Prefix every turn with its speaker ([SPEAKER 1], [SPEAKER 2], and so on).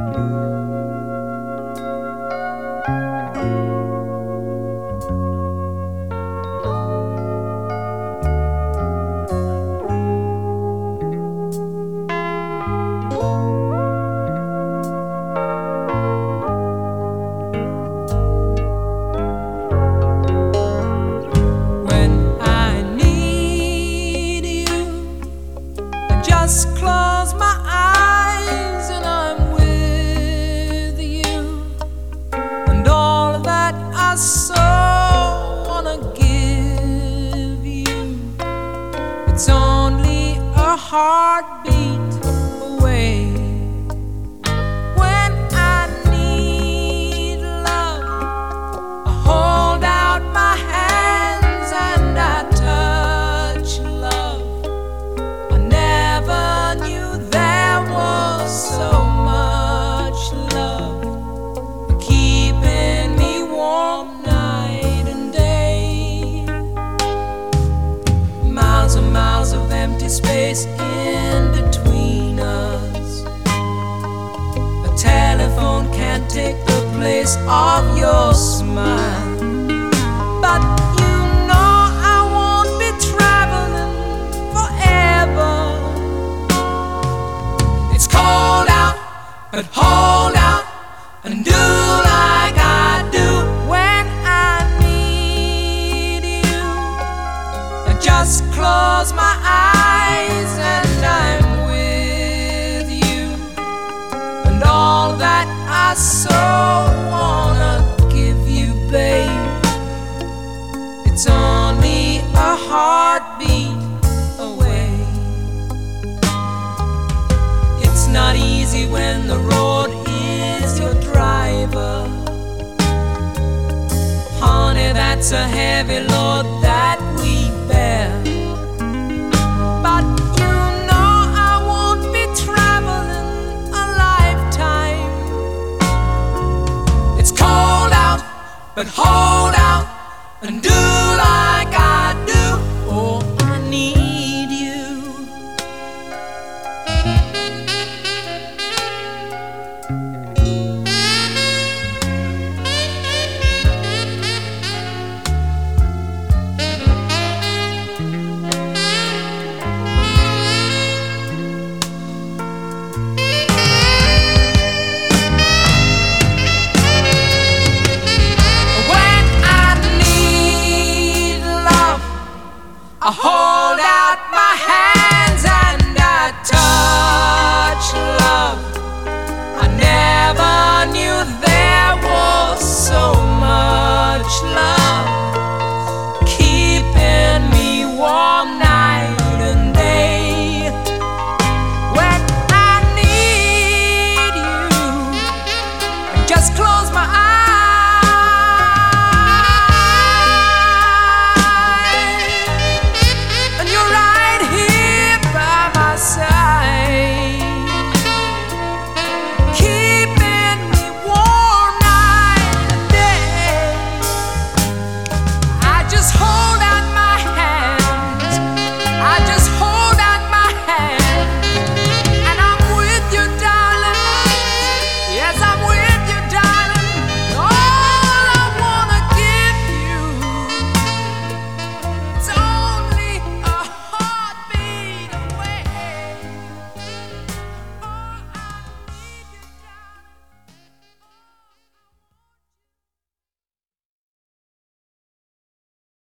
[SPEAKER 1] Just close my eyes and I'm with you, and all that I so wanna give you, it's only a heartbeat away. When I need love, I hold out my hands and I touch love. I never knew there was so much love keeping me warm night and day. Miles and miles of empty space in between us. A telephone can't take the place of your smile. But you know I won't be traveling forever. It's cold out, but hold out and do like I do. When I need you, I just close my eyes and I'm with you, and all that I so wanna give you, babe, it's only a heartbeat away. It's not easy when the road is your driver. Honey, that's a heavy load